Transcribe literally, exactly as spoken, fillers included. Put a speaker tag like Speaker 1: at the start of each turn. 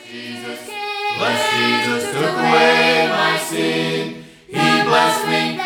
Speaker 1: Jesus, blessed Jesus took away my sin. He blessed me.